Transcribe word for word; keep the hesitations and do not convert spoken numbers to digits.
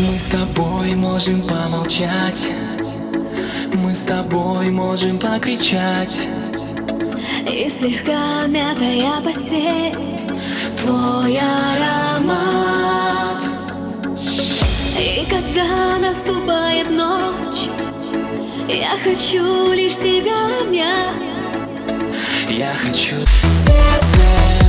Мы с тобой можем помолчать, мы с тобой можем покричать. И слегка мятая постель, твой аромат. И когда наступает ночь, я хочу лишь тебя обнять. Я хочу сердце